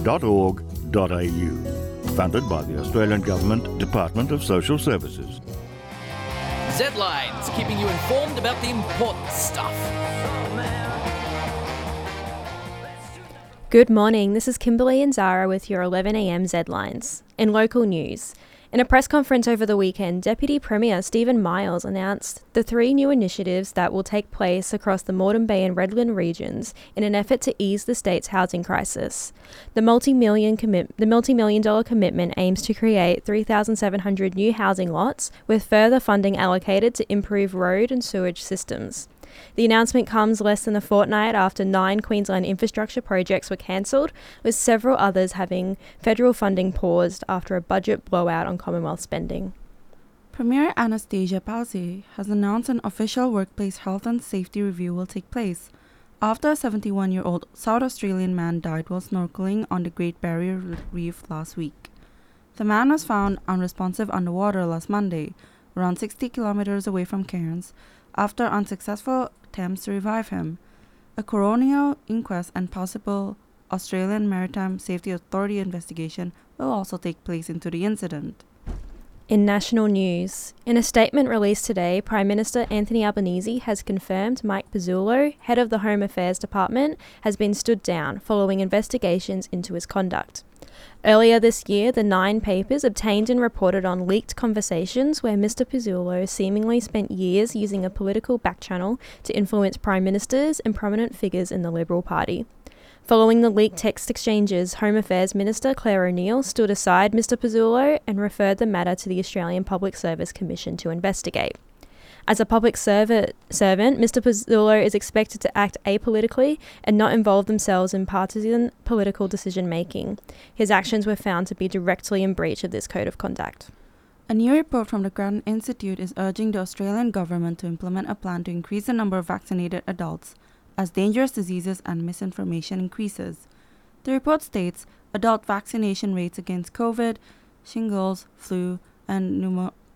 Funded by the Australian Government Department of Social Services. Z-Lines, keeping you informed about the important stuff. Good morning, this is Kimberly and Zara with your 11am Z-Lines. In local news, in a press conference over the weekend, Deputy Premier Stephen Miles announced the 3 new initiatives that will take place across the Moreton Bay and Redland regions in an effort to ease the state's housing crisis. The multi-million dollar commitment aims to create 3,700 new housing lots, with further funding allocated to improve road and sewage systems. The announcement comes less than a fortnight after 9 Queensland infrastructure projects were cancelled, with several others having federal funding paused after a budget blowout on Commonwealth spending. Premier Anastasia Palaszczuk has announced an official workplace health and safety review will take place after a 71-year-old South Australian man died while snorkeling on the Great Barrier Reef last week. The man was found unresponsive underwater last Monday, around 60 kilometres away from Cairns, after unsuccessful attempts to revive him. A coronial inquest and possible Australian Maritime Safety Authority investigation will also take place into the incident. In national news, in a statement released today, Prime Minister Anthony Albanese has confirmed Mike Pezzullo, head of the Home Affairs Department, has been stood down following investigations into his conduct. Earlier this year, the 9 papers obtained and reported on leaked conversations where Mr. Pezzullo seemingly spent years using a political backchannel to influence prime ministers and prominent figures in the Liberal Party. Following the leaked text exchanges, Home Affairs Minister Claire O'Neil stood aside Mr. Pezzullo and referred the matter to the Australian Public Service Commission to investigate. As a public servant, Mr. Pezzullo is expected to act apolitically and not involve themselves in partisan political decision-making. His actions were found to be directly in breach of this code of conduct. A new report from the Grattan Institute is urging the Australian government to implement a plan to increase the number of vaccinated adults as dangerous diseases and misinformation increases. The report states adult vaccination rates against COVID, shingles, flu, and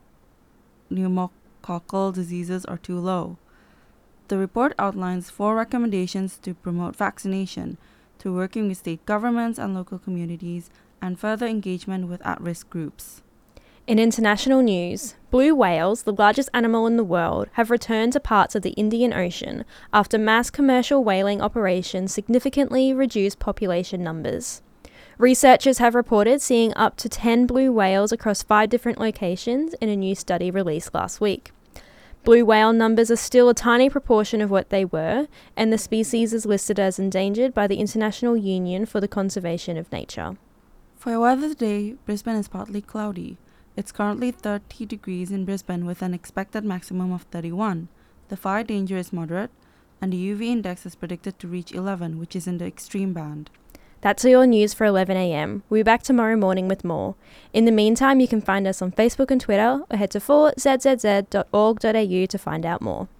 pneumococcal diseases are too low. The report outlines 4 recommendations to promote vaccination through working with state governments and local communities and further engagement with at-risk groups. In international news, blue whales, the largest animal in the world, have returned to parts of the Indian Ocean after mass commercial whaling operations significantly reduced population numbers. Researchers have reported seeing up to 10 blue whales across 5 different locations in a new study released last week. Blue whale numbers are still a tiny proportion of what they were, and the species is listed as endangered by the International Union for the Conservation of Nature. For your weather today, Brisbane is partly cloudy. It's currently 30 degrees in Brisbane with an expected maximum of 31. The fire danger is moderate, and the UV index is predicted to reach 11, which is in the extreme band. That's all your news for 11am. We'll be back tomorrow morning with more. In the meantime, you can find us on Facebook and Twitter, or head to 4zzz.org.au to find out more.